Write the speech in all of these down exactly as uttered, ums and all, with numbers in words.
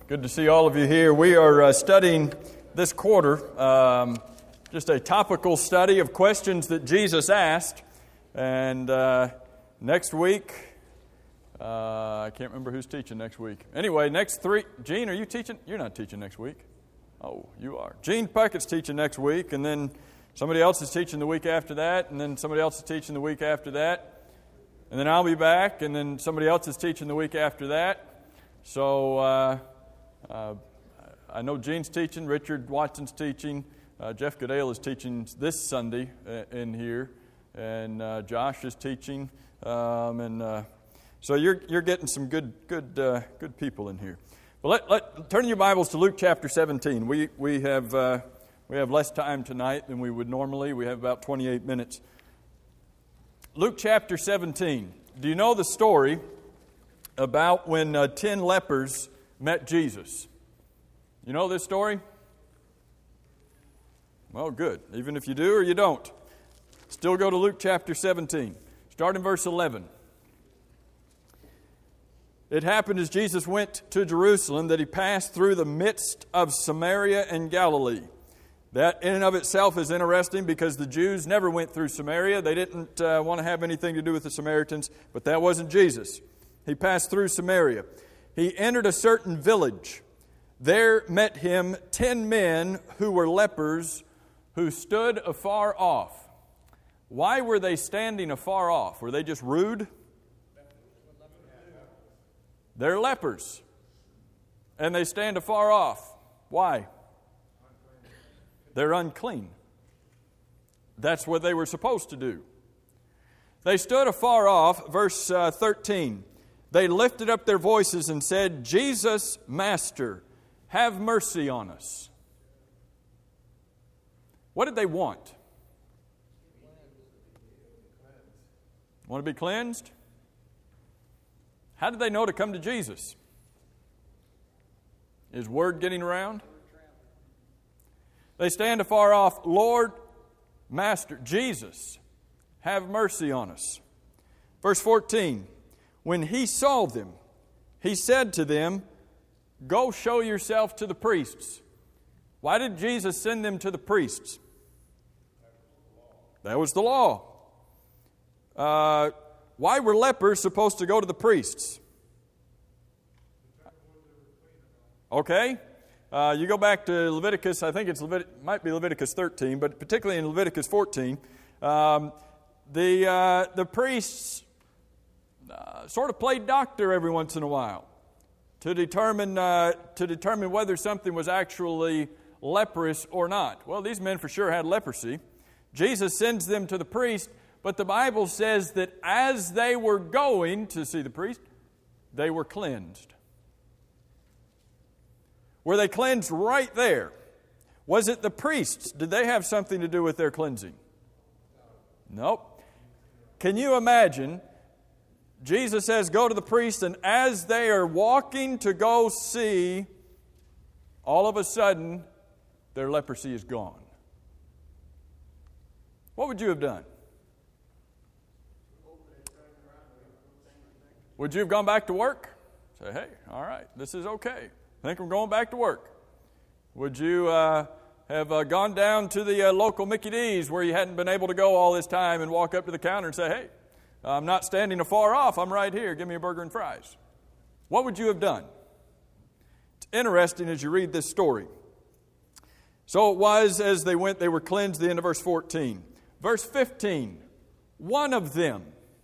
Good to see all of you here. We are uh, studying this quarter, um, just a topical study of questions that Jesus asked. And uh, next week, uh, I can't remember who's teaching next week. Anyway, next three, Gene, are you teaching? You're not teaching next week. Oh, you are. Gene Puckett's teaching next week, and then somebody else is teaching the week after that, and then somebody else is teaching the week after that. And then I'll be back, and then somebody else is teaching the week after that. So, uh, Uh, I know Gene's teaching, Richard Watson's teaching, uh, Jeff Goodale is teaching this Sunday uh, in here, and uh, Josh is teaching, um, and uh, so you're you're getting some good good uh, good people in here. But let let turn your Bibles to Luke chapter seventeen. We we have uh, we have less time tonight than we would normally. We have about twenty-eight minutes. Luke chapter seventeen. Do you know the story about when uh, ten lepers met Jesus? You know this story? Well, good. Even if you do or you don't. Still go to Luke chapter seventeen. Start in verse eleven. It happened as Jesus went to Jerusalem that he passed through the midst of Samaria and Galilee. That in and of itself is interesting because the Jews never went through Samaria. They didn't uh, want to have anything to do with the Samaritans, but that wasn't Jesus. He passed through Samaria. He entered a certain village. There met him ten men who were lepers, who stood afar off. Why were they standing afar off? Were they just rude? They're lepers. And they stand afar off. Why? They're unclean. That's what they were supposed to do. They stood afar off, verse uh, thirteen. They lifted up their voices and said, "Jesus, Master, have mercy on us." What did they want? Want to be cleansed? How did they know to come to Jesus? Is word getting around? They stand afar off, "Lord, Master, Jesus, have mercy on us." Verse fourteen. When he saw them, he said to them, "Go show yourself to the priests." Why did Jesus send them to the priests? That was the law. Uh, why were lepers supposed to go to the priests? Okay. Uh, you go back to Leviticus, I think it's Levit- might be Leviticus thirteen, but particularly in Leviticus fourteen, um, the uh, the priests Uh, sort of played doctor every once in a while to determine uh, to determine whether something was actually leprous or not. Well, these men for sure had leprosy. Jesus sends them to the priest, but the Bible says that as they were going to see the priest, they were cleansed. Were they cleansed right there? Was it the priests? Did they have something to do with their cleansing? Nope. Can you imagine? Jesus says, "Go to the priest," and as they are walking to go see, all of a sudden, their leprosy is gone. What would you have done? Would you have gone back to work? Say, "Hey, all right, this is okay. I think I'm going back to work." Would you uh, have uh, gone down to the uh, local Mickey D's where you hadn't been able to go all this time and walk up to the counter and say, "Hey, I'm not standing afar off. I'm right here. Give me a burger and fries"? What would you have done? It's interesting as you read this story. So it was as they went, they were cleansed, the end of verse fourteen. Verse fifteen, one of them.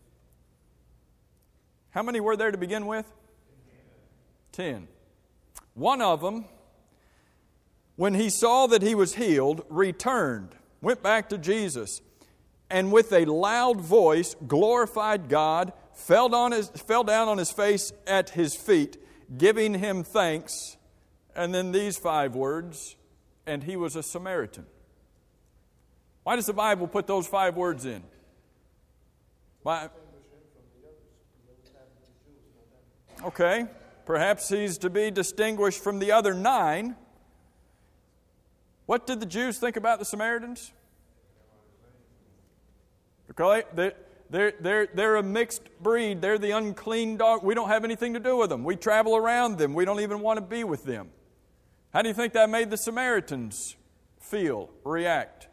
How many were there to begin with? Ten. One of them, when he saw that he was healed, returned, went back to Jesus, and with a loud voice glorified God, fell down, his, fell down on his face at his feet, giving him thanks. And then these five words, "and he was a Samaritan." Why does the Bible put those five words in? Why? Okay, perhaps he's to be distinguished from the other nine. What did the Jews think about the Samaritans? Okay, they, They're, they're, they're a mixed breed. They're the unclean dog. We don't have anything to do with them. We travel around them. We don't even want to be with them. How do you think that made the Samaritans feel, react?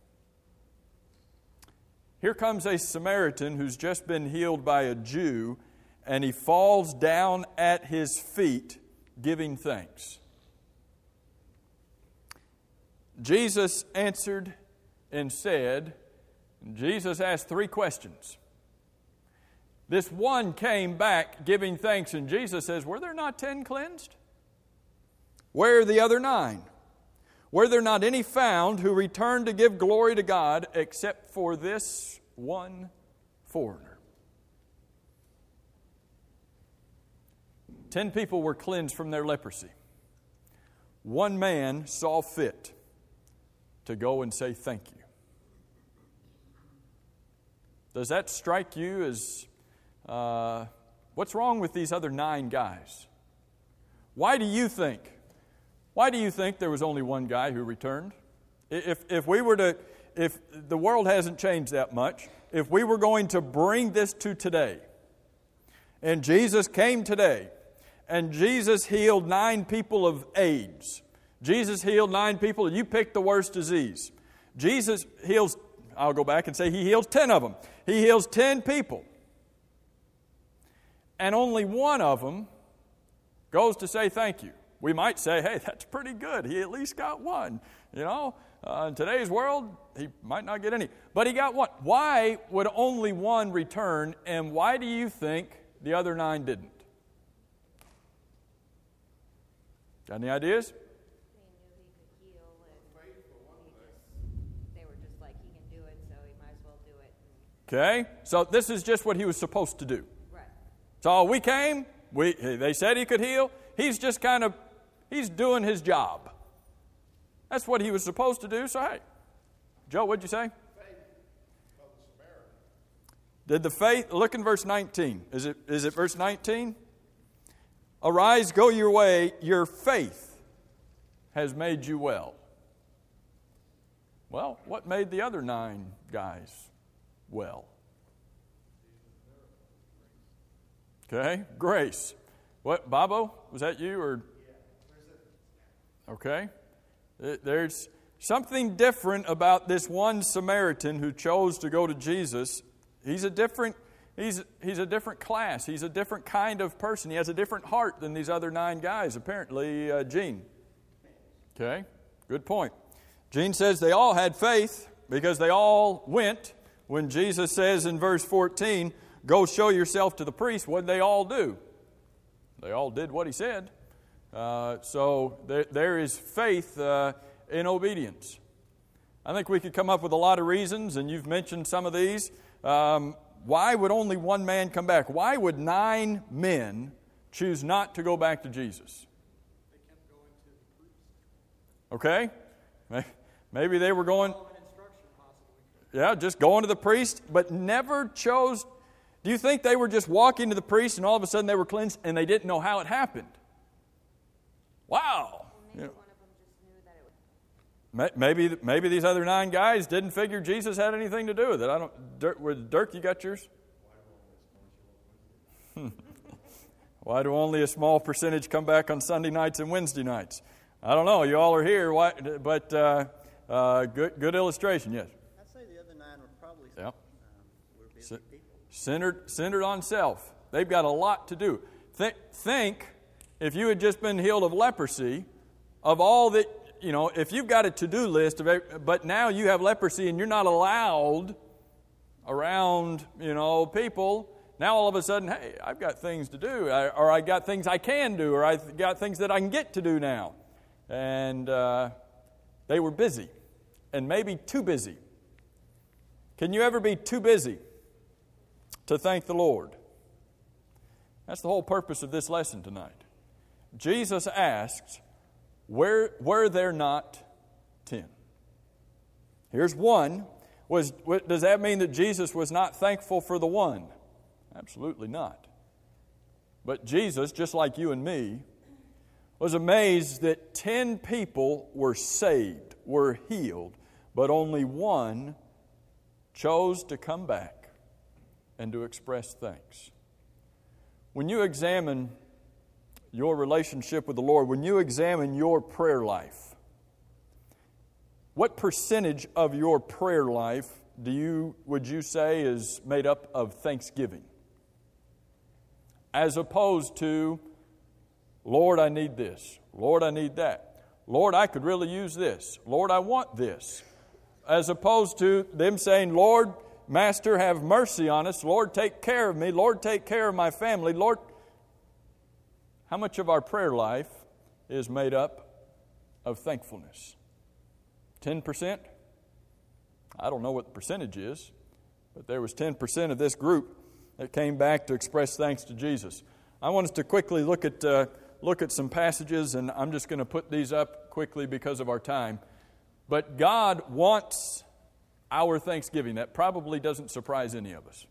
Here comes a Samaritan who's just been healed by a Jew, and he falls down at his feet giving thanks. Jesus answered and said, Jesus asked three questions. This one came back giving thanks, and Jesus says, were there not ten cleansed? Where are the other nine? Were there not any found who returned to give glory to God except for this one foreigner? Ten people were cleansed from their leprosy. One man saw fit to go and say thank you. Does that strike you as, uh, what's wrong with these other nine guys? Why do you think, why do you think there was only one guy who returned? If, if we were to, if the world hasn't changed that much, if we were going to bring this to today, and Jesus came today, and Jesus healed nine people of AIDS, Jesus healed nine people, and you picked the worst disease. Jesus heals, I'll go back and say he heals ten of them. He heals ten people. And only one of them goes to say thank you. We might say, hey, that's pretty good. He at least got one. You know, uh, in today's world, he might not get any. But he got one. Why would only one return, and why do you think the other nine didn't? Got any ideas? Okay, so this is just what he was supposed to do. Right. So we came, we they said he could heal. He's just kind of, he's doing his job. That's what he was supposed to do. So hey, Joe, what'd you say? Faith of the Samaritan. Did the faith, look in verse nineteen. Is it is it verse nineteen? Arise, go your way, your faith has made you well. Well, what made the other nine guys well? Okay, grace. What, Bobo? Was that you or? Okay. There's something different about this one Samaritan who chose to go to Jesus. He's a different he's he's a different class. He's a different kind of person. He has a different heart than these other nine guys, apparently, uh, Gene. Okay, good point. Gene says they all had faith because they all went. When Jesus says in verse fourteen, go show yourself to the priest, what did they all do? They all did what he said. Uh, so there, there is faith uh, in obedience. I think we could come up with a lot of reasons, and you've mentioned some of these. Um, why would only one man come back? Why would nine men choose not to go back to Jesus? They kept going to the priest. Okay. Maybe they were going... Yeah, just going to the priest, but never chose. Do you think they were just walking to the priest and all of a sudden they were cleansed and they didn't know how it happened? Wow. Maybe You know, one of them just knew that it was. maybe maybe these other nine guys didn't figure Jesus had anything to do with it. I don't. Dirk, with Dirk, you got yours? Why do only a small percentage come back on Sunday nights and Wednesday nights? I don't know. You all are here, why, but uh, uh, good good illustration. Yes. Yep. Um, centered, centered on self. They've got a lot to do. Th- think, if you had just been healed of leprosy, of all that, you know, if you've got a to-do list, of every, but now you have leprosy and you're not allowed around, you know, people, now all of a sudden, hey, I've got things to do, I, or I got things I can do, or I've got things that I can get to do now. And uh, they were busy, and maybe too busy. Can you ever be too busy to thank the Lord? That's the whole purpose of this lesson tonight. Jesus asks, were, were there not ten? Here's one. Was, does that mean that Jesus was not thankful for the one? Absolutely not. But Jesus, just like you and me, was amazed that ten people were saved, were healed, but only one chose to come back. and to express thanks. When you examine your relationship with the Lord, when you examine your prayer life, what percentage of your prayer life do you would you say is made up of thanksgiving? As opposed to, Lord, I need this. Lord, I need that. Lord, I could really use this. Lord, I want this. As opposed to them saying, Lord, Master, have mercy on us. Lord, take care of me. Lord, take care of my family. Lord, how much of our prayer life is made up of thankfulness? ten percent? I don't know what the percentage is, but there was ten percent of this group that came back to express thanks to Jesus. I want us to quickly look at uh, look at some passages, and I'm just going to put these up quickly because of our time. But God wants our thanksgiving. That probably doesn't surprise any of us.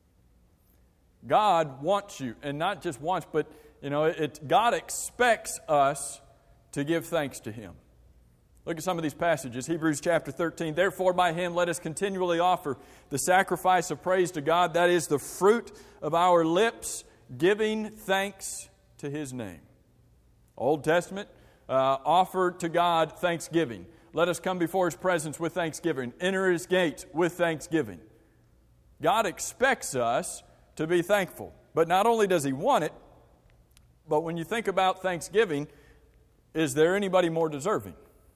God wants you, and not just wants, but you know, it, God expects us to give thanks to Him. Look at some of these passages. Hebrews chapter thirteen. Therefore by Him let us continually offer the sacrifice of praise to God. That is the fruit of our lips, giving thanks to His name. Old Testament, uh, offer to God thanksgiving. Let us come before His presence with thanksgiving. Enter His gates with thanksgiving. God expects us to be thankful. But not only does He want it, but when you think about thanksgiving, is there anybody more deserving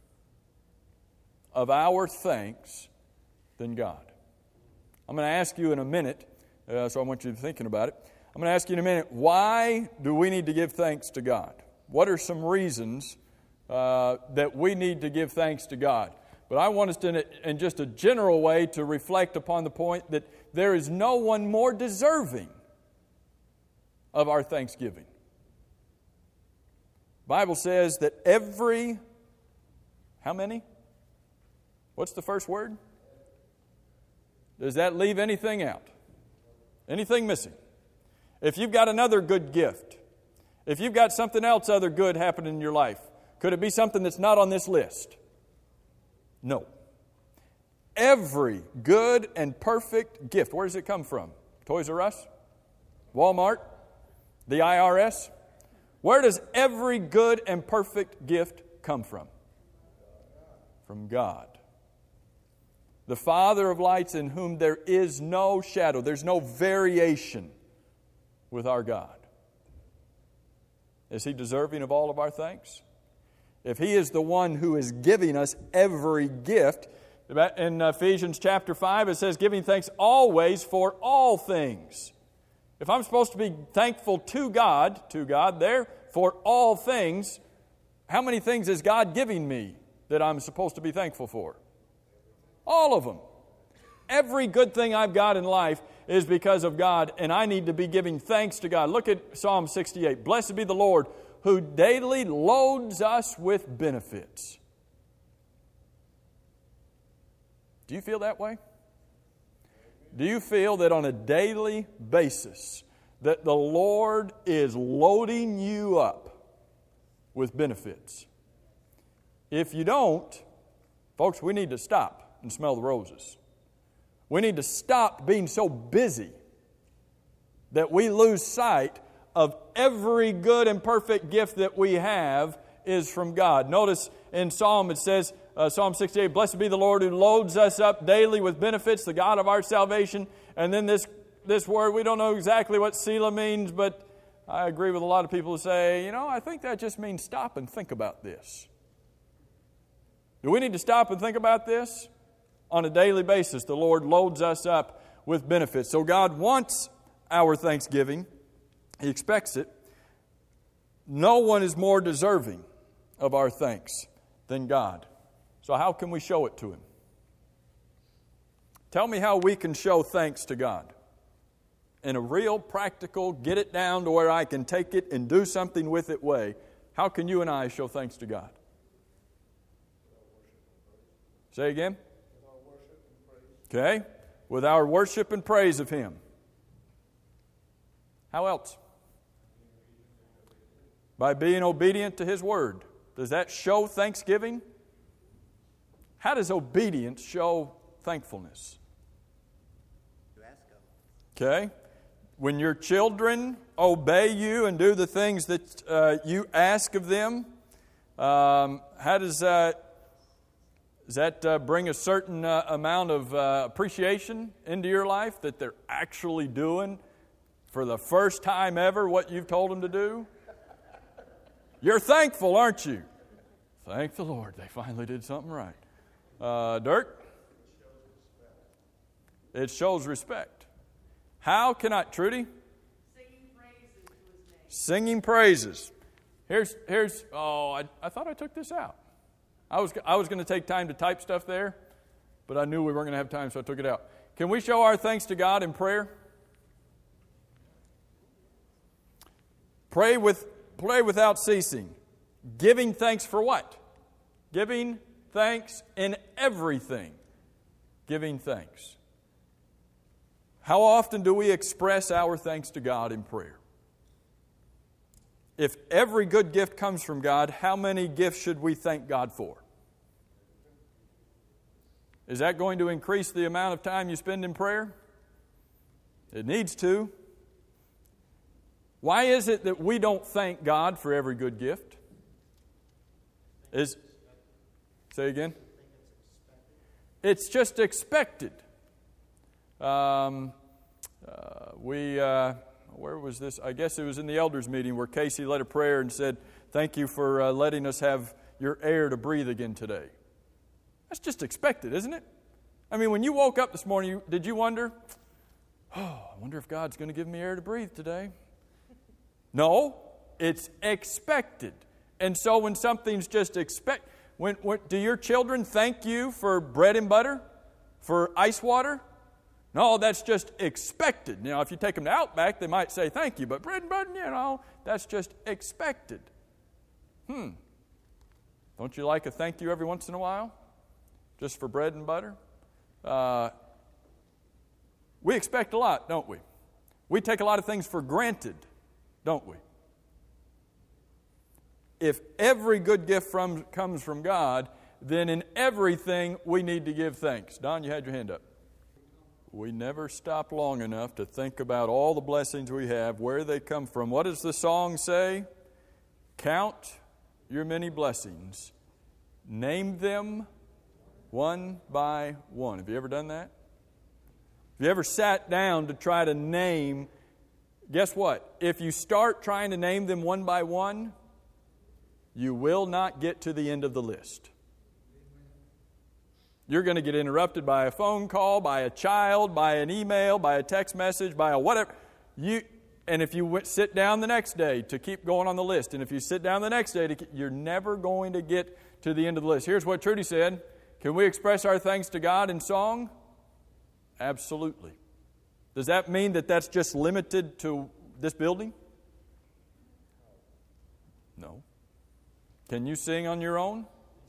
of our thanks than God? I'm going to ask you in a minute, uh, so I want you to be thinking about it. I'm going to ask you in a minute, why do we need to give thanks to God? What are some reasons uh, that we need to give thanks to God? But I want us to, in just a general way, to reflect upon the point that there is no one more deserving of our thanksgiving. The Bible says that every, how many? What's the first word? Does that leave anything out? Anything missing? If you've got another good gift, if you've got something else other good happening in your life, could it be something that's not on this list? No. Every good and perfect gift, where does it come from? Toys R Us? Walmart? The I R S? Where does every good and perfect gift come from? From God. The Father of lights, in whom there is no shadow, there's no variation with our God. Is He deserving of all of our thanks? If He is the one who is giving us every gift, in Ephesians chapter five it says, giving thanks always for all things. If I'm supposed to be thankful to God, to God there, for all things, how many things is God giving me that I'm supposed to be thankful for? All of them. Every good thing I've got in life is because of God, and I need to be giving thanks to God. Look at Psalm sixty-eight. Blessed be the Lord, who daily loads us with benefits. Do you feel that way? Do you feel that on a daily basis that the Lord is loading you up with benefits? If you don't, folks, we need to stop and smell the roses. We need to stop being so busy that we lose sight of every good and perfect gift that we have is from God. Notice in Psalm it says, uh, Psalm sixty-eight, blessed be the Lord who loads us up daily with benefits, the God of our salvation. And then this, this word, we don't know exactly what Selah means, but I agree with a lot of people who say, you know, I think that just means stop and think about this. Do we need to stop and think about this? On a daily basis, the Lord loads us up with benefits. So God wants our thanksgiving. He expects it. No one is more deserving of our thanks than God. So how can we show it to Him? Tell me how we can show thanks to God. In a real, practical, get it down to where I can take it and do something with it way. How can you and I show thanks to God? Say again? Okay? With our worship and praise of Him. How else? By being obedient to His Word. Does that show thanksgiving? How does obedience show thankfulness? Okay? When your children obey you and do the things that uh, you ask of them, um, how does that, does that uh, bring a certain uh, amount of uh, appreciation into your life that they're actually doing for the first time ever what you've told them to do? You're thankful, aren't you? Thank the Lord, they finally did something right. Uh, Dirk? It shows respect. How can I, Trudy? Singing praises to his name. Singing praises. Here's, here's. Oh, I, I thought I took this out. I was, I was going to take time to type stuff there, but I knew we weren't going to have time, so I took it out. Can we show our thanks to God in prayer? Pray with, pray without ceasing. Giving thanks for what? Giving thanks in everything. Giving thanks. How often do we express our thanks to God in prayer? If every good gift comes from God, how many gifts should we thank God for? Is that going to increase the amount of time you spend in prayer? It needs to. Why is it that we don't thank God for every good gift? Is say again? It's just expected. Um, uh, we, uh, where was this? I guess it was in the elders' meeting where Casey led a prayer and said, "Thank you for uh, letting us have your air to breathe again today." That's just expected, isn't it? I mean, when you woke up this morning, you, did you wonder, "Oh, I wonder if God's going to give me air to breathe today"? No, it's expected. And so when something's just expect, when, when do your children thank you for bread and butter, for ice water? No, that's just expected. You know, if you take them to Outback, they might say thank you, but bread and butter, you know, that's just expected. Hmm. Don't you like a thank you every once in a while? Just for bread and butter? Uh, we expect a lot, don't we? We take a lot of things for granted, don't we? If every good gift from, comes from God, then in everything we need to give thanks. Don, you had your hand up. We never stop long enough to think about all the blessings we have, where they come from. What does the song say? Count your many blessings. Name them one by one. Have you ever done that? Have you ever sat down to try to name? Guess what? If you start trying to name them one by one, you will not get to the end of the list. You're going to get interrupted by a phone call, by a child, by an email, by a text message, by a whatever. You, and if you went, sit down the next day to keep going on the list, and if you sit down the next day, to keep, you're never going to get to the end of the list. Here's what Trudy said. Can we express our thanks to God in song? Absolutely. Does that mean that that's just limited to this building? No. Can you sing on your own?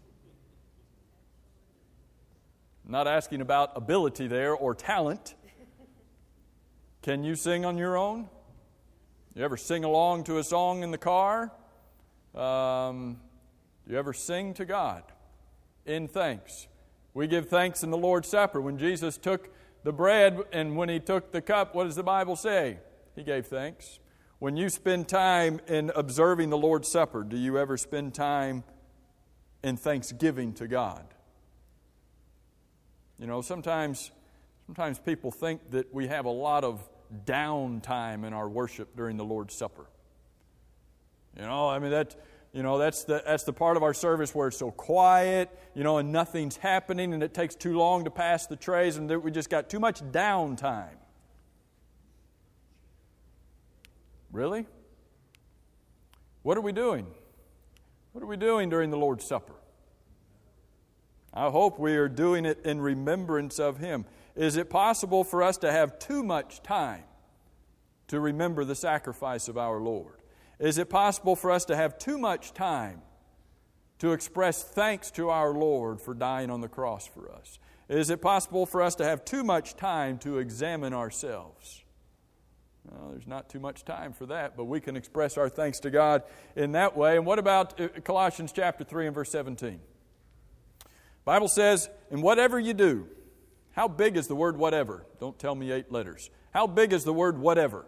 Not asking about ability there or talent. Can you sing on your own? You ever sing along to a song in the car? Um, do you ever sing to God in thanks? We give thanks in the Lord's Supper. When Jesus took the bread and when He took the cup, what does the Bible say? He gave thanks. When you spend time in observing the Lord's Supper, do you ever spend time in thanksgiving to God? You know, sometimes sometimes people think that we have a lot of downtime in our worship during the Lord's Supper. You know, I mean that you know that's the that's the part of our service where it's so quiet, you know, and nothing's happening and it takes too long to pass the trays and that we just got too much downtime. Really? What are we doing? What are we doing during the Lord's Supper? I hope we are doing it in remembrance of Him. Is it possible for us to have too much time to remember the sacrifice of our Lord? Is it possible for us to have too much time to express thanks to our Lord for dying on the cross for us? Is it possible for us to have too much time to examine ourselves? Well, there's not too much time for that, but we can express our thanks to God in that way. And what about Colossians chapter three and verse seventeen? The Bible says, and whatever you do, how big is the word whatever? Don't tell me eight letters. How big is the word whatever?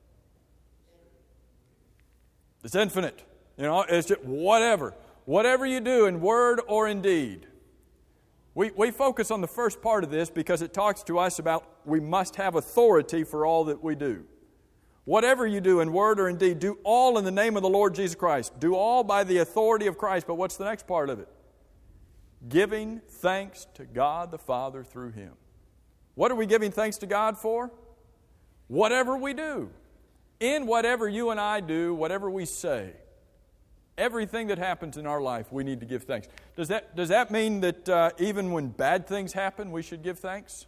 It's infinite. You know, it's just whatever. Whatever you do in word or in deed. We, we focus on the first part of this because it talks to us about we must have authority for all that we do. Whatever you do in word or in deed, do all in the name of the Lord Jesus Christ. Do all by the authority of Christ. But what's the next part of it? Giving thanks to God the Father through Him. What are we giving thanks to God for? Whatever we do. In whatever you and I do, whatever we say, everything that happens in our life, we need to give thanks. Does that, does that mean that uh, even when bad things happen, we should give thanks?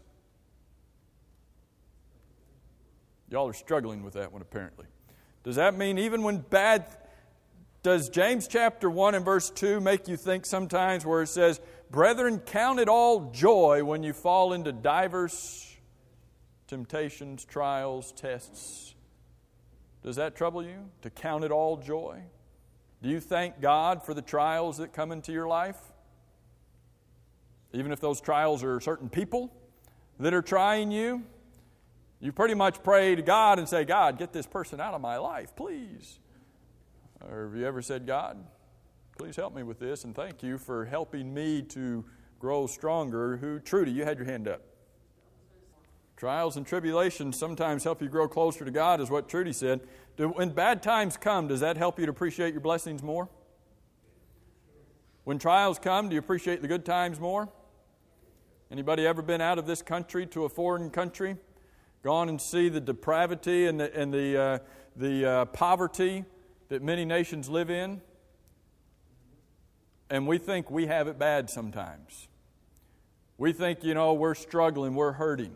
Y'all are struggling with that one, apparently. Does that mean even when bad... Does James chapter one and verse two make you think sometimes where it says, "Brethren, count it all joy when you fall into divers temptations, trials, tests"? Does that trouble you, to count it all joy? Do you thank God for the trials that come into your life? Even if those trials are certain people that are trying you? You pretty much pray to God and say, "God, get this person out of my life, please." Or have you ever said, "God, please help me with this, and thank you for helping me to grow stronger"? Who? Trudy, you had your hand up. Trials and tribulations sometimes help you grow closer to God, is what Trudy said. Do, when bad times come, does that help you to appreciate your blessings more? When trials come, do you appreciate the good times more? Anybody ever been out of this country to a foreign country? Gone and see the depravity and the, and the, uh, the uh, poverty that many nations live in? And we think we have it bad sometimes. We think, you know, we're struggling, we're hurting.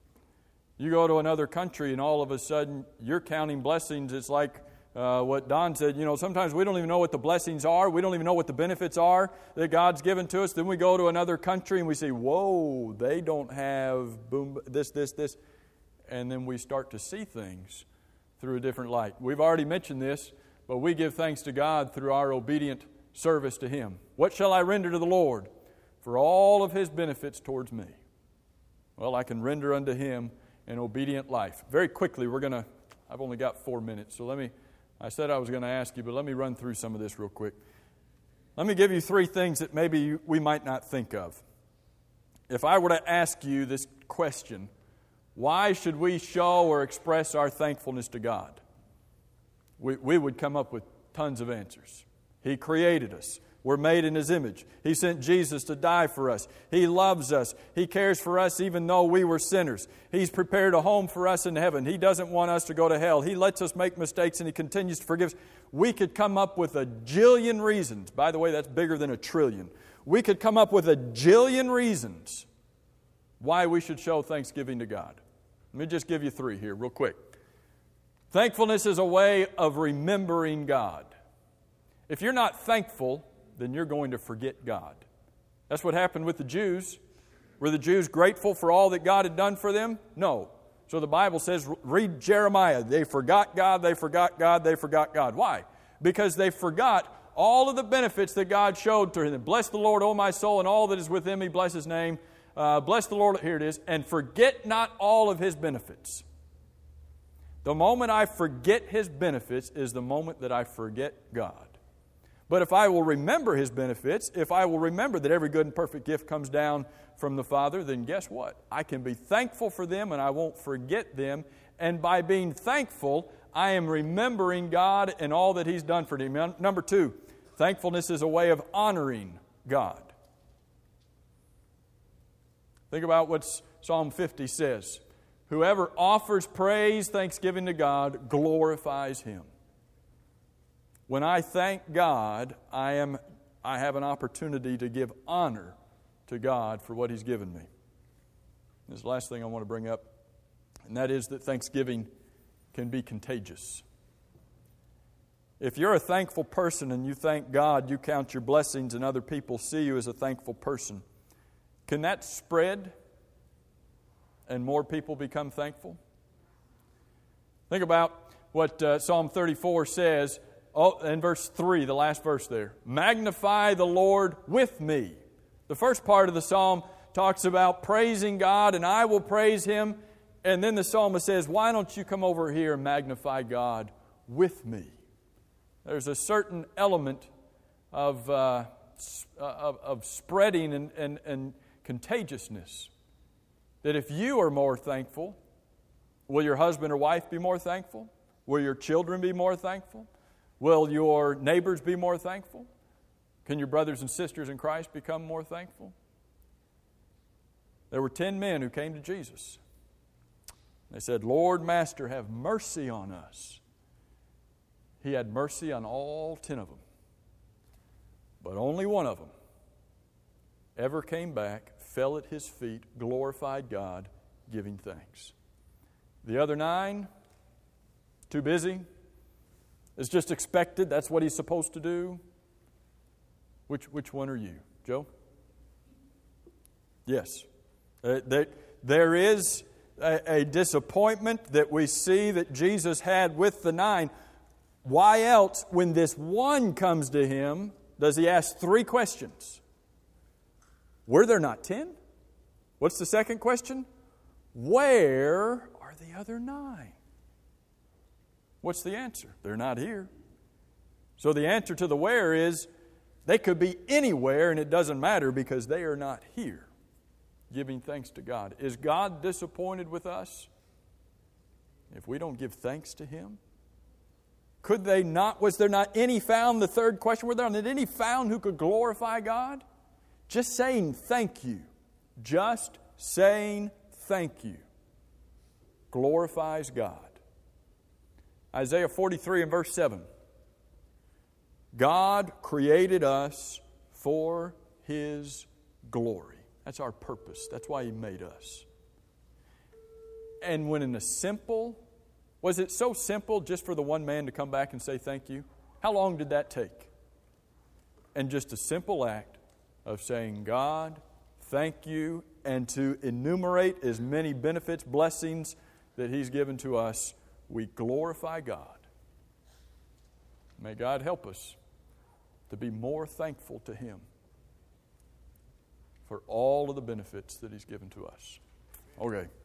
You go to another country and all of a sudden you're counting blessings. It's like uh, what Don said, you know, sometimes we don't even know what the blessings are. We don't even know what the benefits are that God's given to us. Then we go to another country and we say, whoa, they don't have boom, this, this, this. And then we start to see things through a different light. We've already mentioned this, but we give thanks to God through our obedient service to Him. What shall I render to the Lord for all of His benefits towards me? Well, I can render unto Him an obedient life. Very quickly, we're going to, I've only got four minutes, so let me, I said I was going to ask you, but let me run through some of this real quick. Let me give you three things that maybe we might not think of. If I were to ask you this question, why should we show or express our thankfulness to God? We, we would come up with tons of answers. He created us. We're made in His image. He sent Jesus to die for us. He loves us. He cares for us even though we were sinners. He's prepared a home for us in heaven. He doesn't want us to go to hell. He lets us make mistakes and He continues to forgive us. We could come up with a jillion reasons. By the way, that's bigger than a trillion. We could come up with a jillion reasons why we should show thanksgiving to God. Let me just give you three here real quick. Thankfulness is a way of remembering God. If you're not thankful, then you're going to forget God. That's what happened with the Jews. Were the Jews grateful for all that God had done for them? No. So the Bible says, read Jeremiah. They forgot God, they forgot God, they forgot God. Why? Because they forgot all of the benefits that God showed to them. Bless the Lord, O my soul, and all that is within me. Bless His name. Uh, bless the Lord, here it is, and forget not all of His benefits. The moment I forget His benefits is the moment that I forget God. But if I will remember His benefits, if I will remember that every good and perfect gift comes down from the Father, then guess what? I can be thankful for them and I won't forget them. And by being thankful, I am remembering God and all that He's done for me. Number two, thankfulness is a way of honoring God. Think about what Psalm fifty says. Whoever offers praise, thanksgiving to God, glorifies Him. When I thank God, I am I have an opportunity to give honor to God for what He's given me. This is the last thing I want to bring up, and that is that thanksgiving can be contagious. If you're a thankful person and you thank God, you count your blessings and other people see you as a thankful person, can that spread and more people become thankful? Think about what uh, Psalm thirty-four says. Oh, in verse three, the last verse there. Magnify the Lord with me. The first part of the psalm talks about praising God, and I will praise Him And then the psalmist says, why don't you come over here and magnify God with me? There's a certain element of, uh, of, of spreading and, and, and contagiousness. That if you are more thankful, will your husband or wife be more thankful? Will your children be more thankful? Will your neighbors be more thankful? Can your brothers and sisters in Christ become more thankful? There were ten men who came to Jesus. They said, Lord, Master, have mercy on us. He had mercy on all ten of them. But only one of them ever came back, fell at His feet, glorified God, giving thanks. The other nine, too busy. It's just expected. That's what he's supposed to do. Which which one are you, Joe? Yes. Uh, there, there is a, a disappointment that we see that Jesus had with the nine. Why else, when this one comes to Him, does He ask three questions? Were there not ten? What's the second question? Where are the other nine? What's the answer? They're not here. So the answer to the where is they could be anywhere and it doesn't matter because they are not here, giving thanks to God. Is God disappointed with us if we don't give thanks to Him? Could they not, was there not any found, the third question, were there not any found who could glorify God? Just saying thank you, just saying thank you glorifies God. Isaiah forty-three and verse seven. God created us for His glory. That's our purpose. That's why He made us. And when in a simple, was it so simple just for the one man to come back and say thank you? How long did that take? And just a simple act of saying, God, thank you, and to enumerate as many benefits, blessings that He's given to us, we glorify God. May God help us to be more thankful to Him for all of the benefits that He's given to us. Okay.